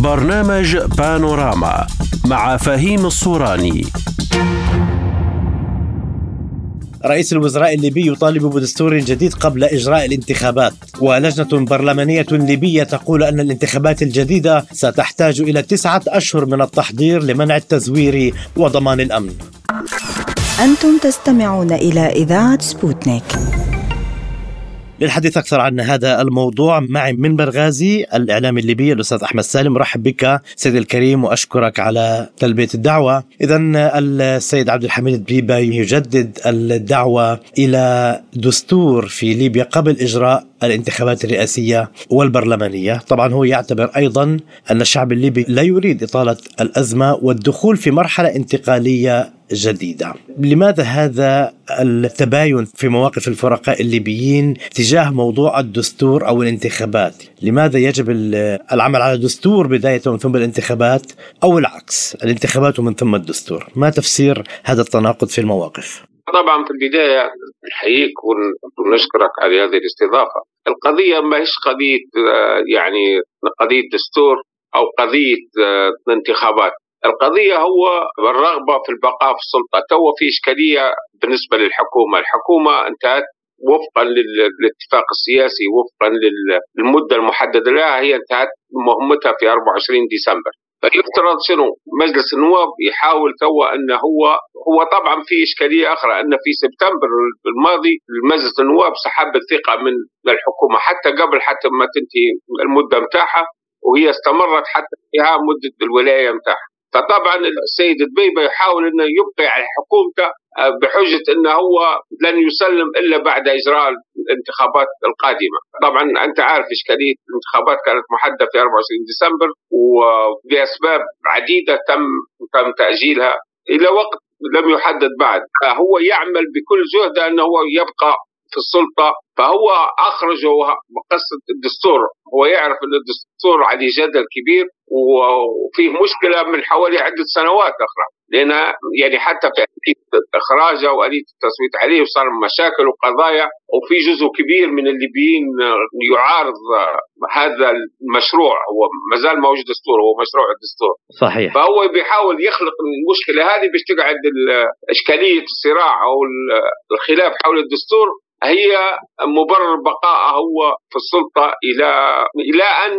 برنامج بانوراما مع فهيم الصوراني. رئيس الوزراء الليبي يطالب بدستور جديد قبل إجراء الانتخابات، ولجنة برلمانية ليبية تقول أن الانتخابات الجديدة ستحتاج إلى 9 أشهر من التحضير لمنع التزوير وضمان الأمن. أنتم تستمعون إلى إذاعة سبوتنيك. للحديث أكثر عن هذا الموضوع معي من بنغازي الإعلامي الليبي الأستاذ أحمد سالم. رحب بك سيد الكريم وأشكرك على تلبية الدعوة. إذن السيد عبد الحميد دبيبة يجدد الدعوة إلى دستور في ليبيا قبل إجراء الانتخابات الرئاسية والبرلمانية. طبعا هو يعتبر أيضا أن الشعب الليبي لا يريد إطالة الأزمة والدخول في مرحلة انتقالية جديدة. لماذا هذا التباين في مواقف الفرقاء الليبيين تجاه موضوع الدستور أو الانتخابات؟ لماذا يجب العمل على دستور بداية ومن ثم الانتخابات، أو العكس الانتخابات ومن ثم الدستور؟ ما تفسير هذا التناقض في المواقف؟ طبعا في البداية نحييك ونشكرك على هذه الاستضافة. القضية ما هيش قضية يعني قضية دستور أو قضية انتخابات. القضية هو الرغبة في البقاء في السلطة. تو في إشكالية بالنسبة للحكومة. الحكومة انتهت وفقا للاتفاق السياسي، وفقا للمدة المحددة لها، هي انتهت مهمتها في 24 ديسمبر. فيفترض شنو مجلس النواب يحاول تو أنه هو طبعا في إشكالية أخرى، أن في سبتمبر الماضي مجلس النواب سحب الثقة من الحكومة حتى قبل ما تنتهي المدة متاعها، وهي استمرت حتى انتهاء مدة الولاية متاعها. فطبعا السيد دبيبة يحاول أنه يبقي على حكومته بحجة أنه هو لن يسلم إلا بعد إجراء الانتخابات القادمة. طبعا أنت عارف إشكالية الانتخابات كانت محددة في 24 ديسمبر، وبأسباب عديدة تم تأجيلها إلى وقت لم يحدد بعد. هو يعمل بكل جهد أنه يبقى في السلطة، فهو أخرجه بقصة الدستور. هو يعرف أن الدستور عليه جدل كبير وفيه مشكلة من حوالي عدة سنوات أخرى، لأن يعني حتى في آلية إخراجه وآلية التصويت عليه وصار مشاكل وقضايا، وفي جزء كبير من الليبيين يعارض هذا المشروع. هو مازال موجود دستور، هو مشروع الدستور صحيح. فهو بيحاول يخلق المشكلة هذه باش تقعد إشكالية الصراع أو الخلاف حول الدستور هي مبرر بقائه هو في السلطة إلى أن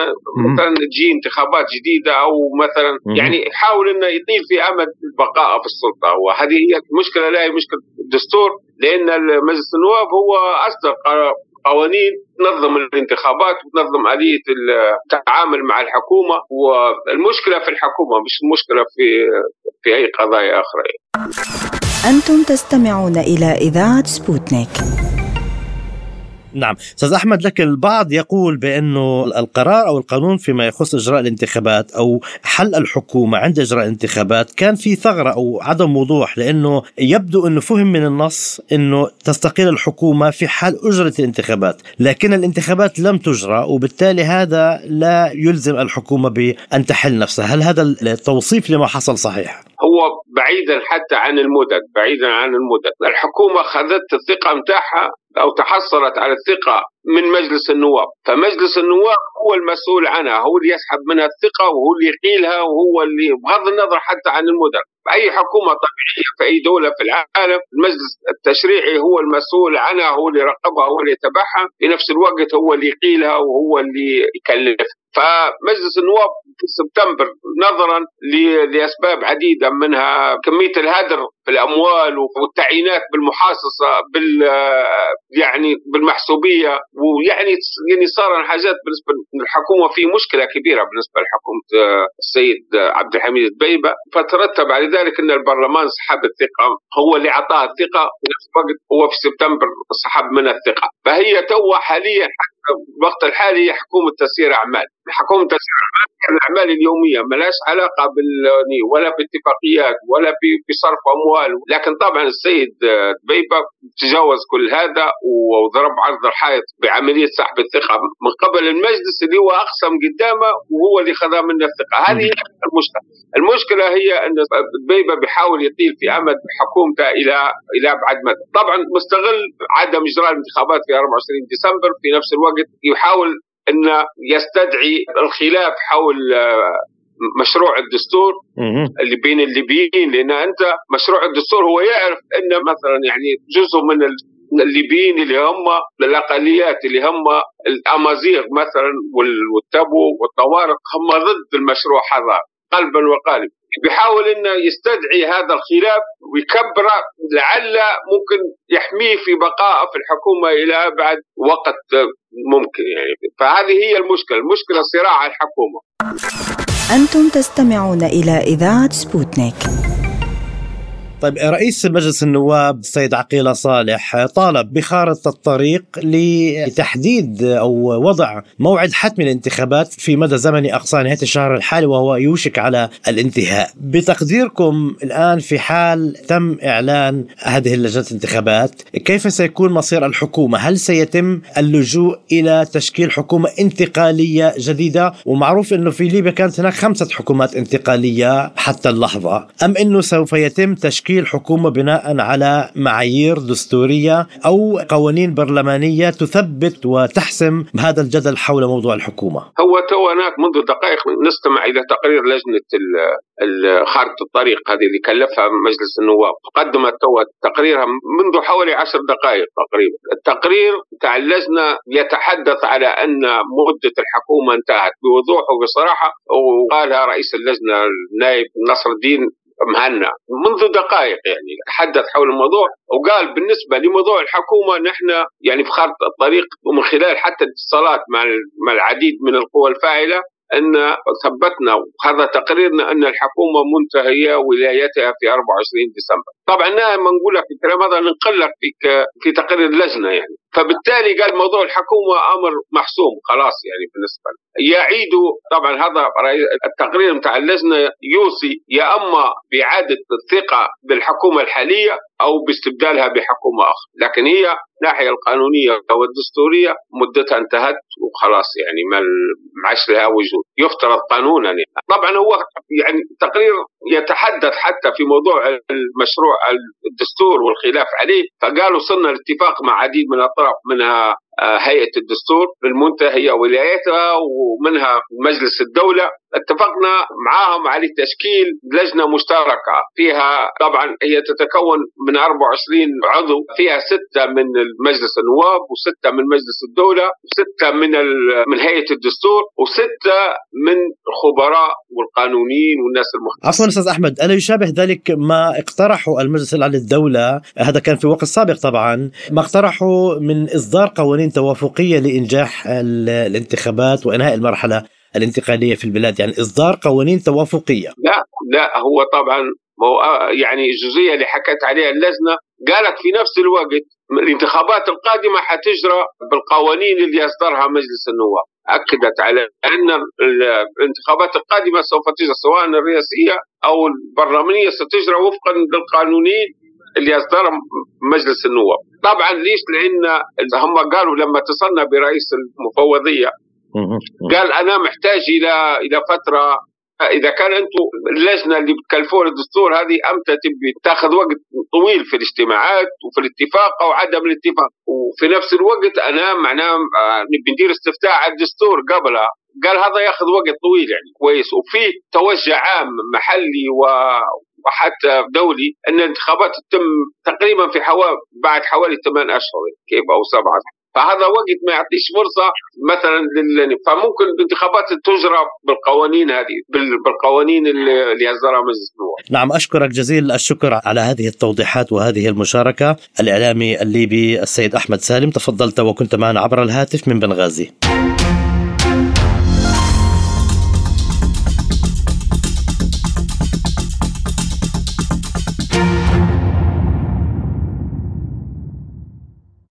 مثلا تجي انتخابات جديدة، أو مثلا يعني يحاول أنه يطيل في أمد بقائه في السلطة. وهذه هي المشكلة، لا هي مشكلة الدستور، لأن مجلس النواب هو أصدر قوانين تنظم الانتخابات وتنظم آلية التعامل مع الحكومة، والمشكلة في الحكومة مش المشكلة في أي قضايا أخرى. أنتم تستمعون إلى إذاعة سبوتنيك. نعم أستاذ أحمد، لكن البعض يقول بأنه القرار أو القانون فيما يخص إجراء الانتخابات أو حل الحكومة عند إجراء الانتخابات كان في ثغرة أو عدم وضوح، لأنه يبدو أنه فهم من النص أنه تستقيل الحكومة في حال أجرت الانتخابات، لكن الانتخابات لم تجرى، وبالتالي هذا لا يلزم الحكومة بأن تحل نفسها. هل هذا التوصيف لما حصل صحيح؟ هو بعيدا حتى عن المدد، الحكومة خذت الثقة متاعها أو تحصلت على الثقة من مجلس النواب، فمجلس النواب هو المسؤول عنها، هو اللي يسحب منها الثقة وهو اللي يقيلها، وهو اللي بغض النظر حتى عن المدد. أي حكومة طبيعية في أي دولة في العالم المجلس التشريعي هو المسؤول عنها، هو اللي يراقبها، هو اللي يتبعها، في نفس الوقت هو اللي يقيلها وهو اللي يكلفها. فمجلس النواب في سبتمبر نظرا لأسباب عديدة، منها كمية الهدر في الأموال والتعيينات بالمحاصصة يعني بالمحسوبية، ويعني صار حاجات بالنسبة للحكومة في مشكلة كبيرة بالنسبة لحكومة السيد عبد الحميد دبيبة. فترتب على ذلك أن البرلمان سحب الثقة، هو اللي أعطاها الثقة، في نفس الوقت هو في سبتمبر سحب منها الثقة. فهي تو حاليا الوقت الحالي حكومة تسيير أعمال. حكومة تسيير الأعمال اليومية ملاش علاقة ولا باتفاقيات ولا بصرف أموال. لكن طبعا السيد دبيبة تجاوز كل هذا وضرب عرض الحائط بعملية سحب الثقة من قبل المجلس اللي هو أقسم قدامه وهو اللي خذ منه الثقة. هذه المشكلة هي أن دبيبة بيحاول يطيل في أمد حكومته إلى أبعد مدى. طبعا مستغل عدم إجراء الانتخابات في 24 ديسمبر، في نفس الوقت يحاول أن يستدعي الخلاف حول مشروع الدستور اللي بين الليبيين، لأن أنت مشروع الدستور هو يعرف أن مثلا يعني جزء من الليبيين اللي هم الأقليات اللي هم الأمازيغ مثلا والتبو والطوارق هم ضد المشروع هذا قلبا وقالبا. بيحاول انه يستدعي هذا الخلاف ويكبره لعل ممكن يحميه في بقائه في الحكومه الى ابعد وقت ممكن يعني. فهذه هي المشكله صراع الحكومه. أنتم تستمعون إلى إذاعة سبوتنيك. طيب، رئيس مجلس النواب السيد عقيلة صالح طالب بخارطة الطريق لتحديد أو وضع موعد حتم الانتخابات في مدى زمني أقصى نهاية الشهر الحالي وهو يوشك على الانتهاء. بتقديركم الآن في حال تم إعلان هذه اللجنة الانتخابات كيف سيكون مصير الحكومة؟ هل سيتم اللجوء إلى تشكيل حكومة انتقالية جديدة؟ ومعروف أنه في ليبيا كانت هناك 5 حكومات انتقالية حتى اللحظة، أم أنه سوف يتم تشكيل حكومة بناء على معايير دستورية أو قوانين برلمانية تثبت وتحسم هذا الجدل حول موضوع الحكومة؟ هو هناك منذ دقائق نستمع إلى تقرير لجنة خارطة الطريق هذه اللي كلفها مجلس النواب، قدمت تقريرها منذ حوالي 10 دقائق تقريبا. التقرير تاع اللجنة يتحدث على أن مدة الحكومة انتهت بوضوح وبصراحة، وقالها رئيس اللجنة النائب نصر الدين مهنا منذ دقائق يعني تحدث حول الموضوع، وقال بالنسبة لموضوع الحكومة نحن يعني في خارطة الطريق ومن خلال حتى الاتصالات مع العديد من القوى الفاعلة أن ثبتنا هذا تقريرنا أن الحكومة منتهية ولايتها في 24 ديسمبر. طبعا ما نقول لك الكلام هذا ننقل لك في تقرير اللجنة يعني. فبالتالي قال موضوع الحكومة أمر محسوم خلاص يعني بالنسبة له. يعيدوا طبعا هذا التقرير متاع اللجنة يوصي يا أما بإعادة الثقة بالحكومة الحالية أو باستبدالها بحكومة أخرى، لكن هي الناحية القانونية والدستورية مدتها انتهت وخلاص يعني ما عادش لها وجود يفترض قانونا يعني. طبعا هو يعني تقرير يتحدث حتى في موضوع المشروع الدستور والخلاف عليه، فقالوا صرنا الاتفاق مع عديد من الأطراف منها هيئة الدستور المنتهية ولايتها ومنها مجلس الدولة، اتفقنا معاهم على تشكيل لجنة مشتركة فيها طبعا هي تتكون من 24 عضو، فيها 6 من مجلس النواب و6 من مجلس الدولة و6 من هيئة الدستور و6 من الخبراء والقانونيين والناس المختلفة. عفوا أستاذ أحمد، ألا يشابه ذلك ما اقترحه المجلس الأعلى للدولة، هذا كان في وقت سابق طبعا، ما اقترحوا من إصدار قوانين توافقية لإنجاح الانتخابات وإنهاء المرحلة الانتقالية في البلاد، يعني إصدار قوانين توافقية. لا هو طبعا يعني الجزئية اللي حكت عليها اللجنة قالت في نفس الوقت الانتخابات القادمة حتجرى بالقوانين اللي يصدرها مجلس النواب. أكدت على أن الانتخابات القادمة سوف تجرى سواء الرئاسية أو البرلمانية ستجرى وفقا للقانونين اللي يصدرهم مجلس النواب. طبعا ليش؟ لأن هم قالوا لما اتصلنا برئيس المفوضية قال أنا محتاج إلى فترة، إذا كان أنتم اللجنة اللي بتكلفون الدستور هذه أمتى تبي تاخذ وقت طويل في الاجتماعات وفي الاتفاق أو عدم الاتفاق، وفي نفس الوقت أنا معناه نبي ندير استفتاء على الدستور قبلها، قال هذا ياخذ وقت طويل يعني كويس، وفي توجه عام محلي وحتى دولي أن الانتخابات تتم تقريبا في بعد حوالي 8 أشهر كيف أو 7، فهذا وقت ما يعطيش فرصة مثلا فممكن الانتخابات تجرى بالقوانين هذه بالقوانين اللي يصدرها مجلس النواب. نعم، أشكرك جزيل الشكر على هذه التوضيحات وهذه المشاركة. الإعلامي الليبي السيد أحمد سالم، تفضلت وكنت معنا عبر الهاتف من بنغازي.